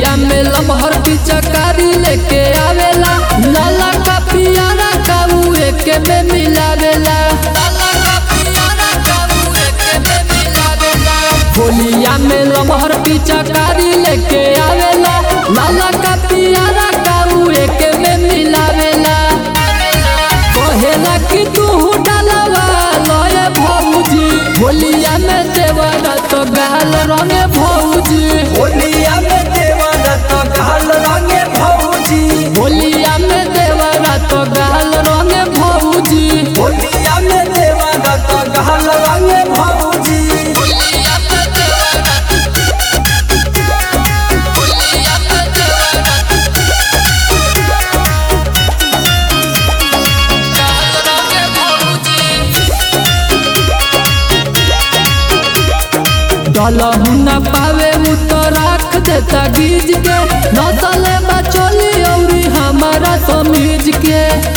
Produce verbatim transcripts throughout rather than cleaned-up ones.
होलिया में लमहर पिचकारी लेके आवेला, लाला का पियारा काऊ एके में मिलावेला। होलिया में लमहर पिचकारी लेके आवेला, लाला का पियारा काऊ एके में मिलावेला। कहेला कि तू डालवा लए भौजी, होलिया में देवरा तो गाल रंगे भौजी, होलिया में देवरा तो गाल रंगे भौजी, होलिया में देवरा तो गाल रंगे भौजी, होलिया में देवरा तो गाल रंगे भौजी। डलहु न पावे उ तो राख देता गीज के, नसले बचोली औरी हमारा समीज के।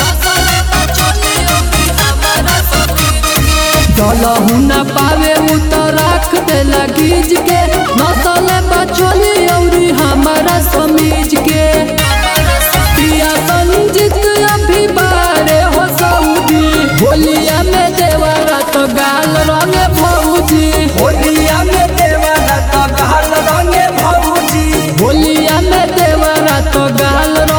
डलहु न पावे उ तो राख देला गीज के, नसले बचोली औरी हमारा समीज के। पिया संजीत अभी बारे हो सऊदी, होलिया में देवरा तो गाल रंगे भौजी, होलिया में देवरा तो गाल रंगे भौजी, होलिया में देवरा तो गाल